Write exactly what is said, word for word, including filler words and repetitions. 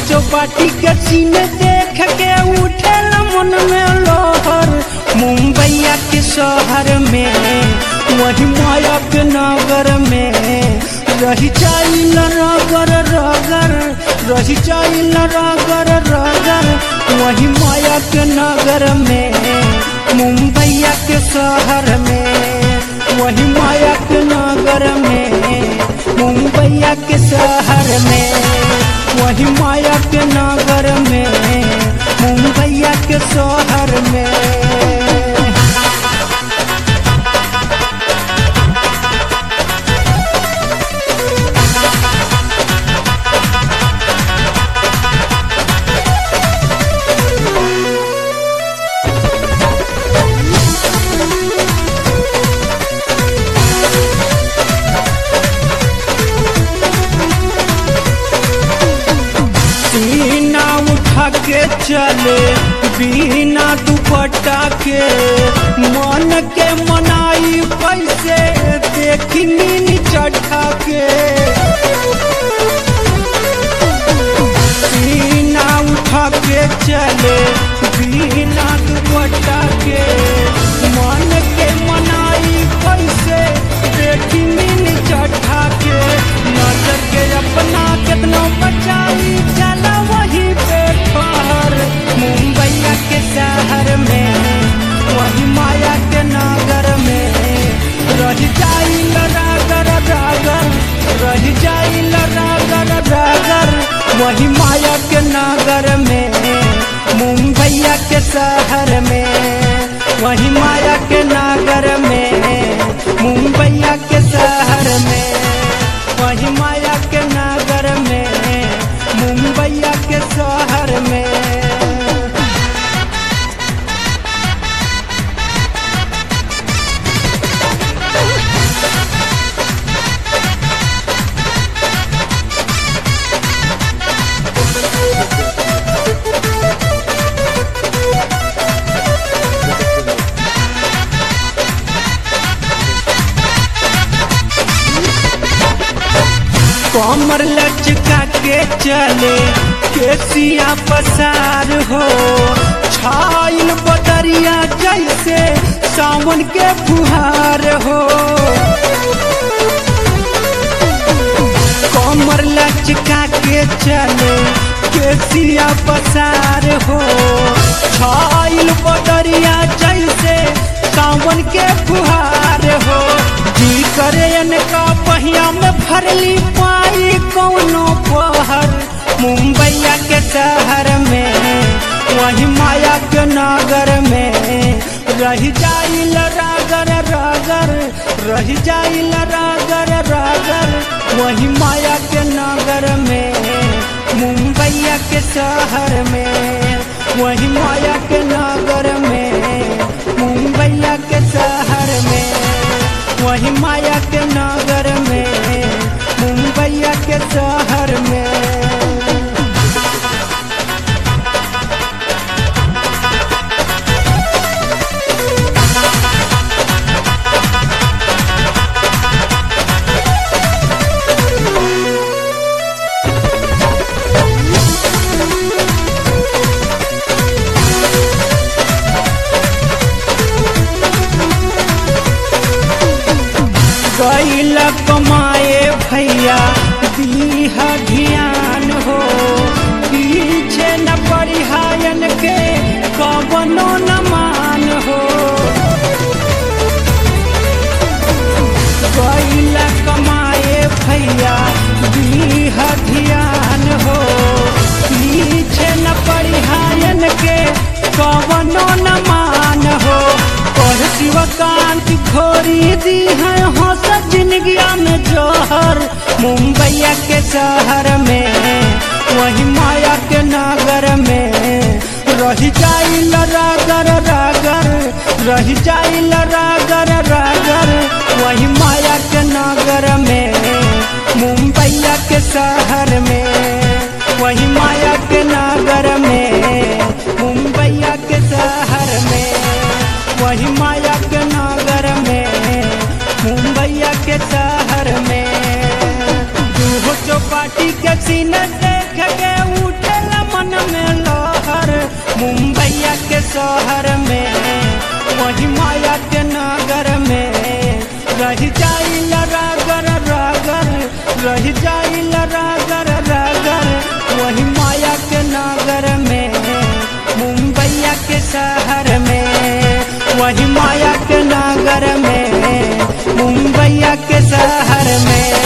चौपाटी के सीने देख के उठे मन में लोहर। मुंबईया के शहर में वही माया के नगर में रही जाइल रगर रगर रही जाइल रगर रगर वही माया के नगर में मुंबईया के शहर में वही माया के नगर में मुंबईया के शहर में वही माया के नगर में मुंबईया के शहर में। सीना उठा के चले बिना दुपट्टा के मन के मनाई पैसे देखी नीनी चढ़ा के। सीना उठा के चले बिना दुपट्टा के मन के मनाई पैसे देखी नीनी चढ़ा के। नजर के अपना कितना बचाई चला वही पे ठहर मुंबईया के शहर में वही माया के नगर में रह जाई रागर रागर रह जाई रागर रागर वही माया के नगर में मुंबईया के शहर में वही माया के नगर में मुंबईया के शहर में वही माया के नगर में मुंबईया के शहर में। कमर लचका के चले केसिया पसार हो छाइल बदरिया जैसे सावन के फुहार हो। कमर लचका के चले केसिया पसार हो छाइल बदरिया जैसे सावन के फुहार हो। जी करे इनका पहिया में भरली पाई कौनो पहर मुंबईया के शहर में वही माया के नगर में रह जाइल रागर रागर रह जाइल रागर रागर वही माया के नगर में मुंबईया के शहर में वही माया के नगर में मुंबईया के शहर में वही माया के नगर में मुंबईया के शहर में। गैल कमाए भैया दीहा ध्यान हो पीछे न परिहायन के कवनो न मान हो। गैल कमाए भैया दीहा ध्यान हो पीछे न परिहायन के कवनो न मान हो। और शिवकांत घोरी दी है हंस जिंदगिया में जोहर मुंबईया के शहर में वही माया के नगर में रह जाइल रागर रागर रह जाइल रागर रागर वही माया के नगर में मुंबईया के शहर में वही माया के नगर में मुंबईया के शहर में वही माया के नगर में मुंबईया के शहर में। चौपाटी के सीने देख के उठे शहर में वही माया के नगर में रह जाइल रगर रगर रह जाइल रगर रगर वही माया के नगर में मुंबईया के शहर में वही माया के नगर में मुंबईया के शहर में।